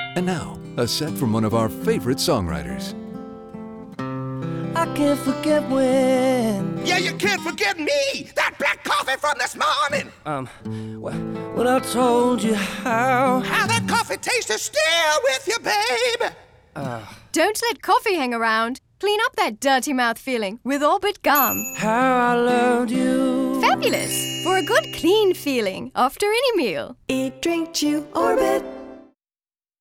And now, a set from one of our favorite songwriters. I can't forget when. Yeah, you can't forget me! That black coffee from this morning! When I told you how that coffee tastes still with you, babe! Don't let coffee hang around. Clean up that dirty mouth feeling with Orbit Gum. how I loved you. Fabulous! For a good clean feeling after any meal. Eat, drink, chew, Orbit.